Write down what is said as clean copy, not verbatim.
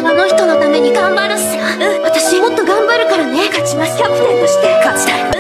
あの人のために頑張るっす。私もっと頑張るからね。勝ちます。キャプテンとして勝ちたい。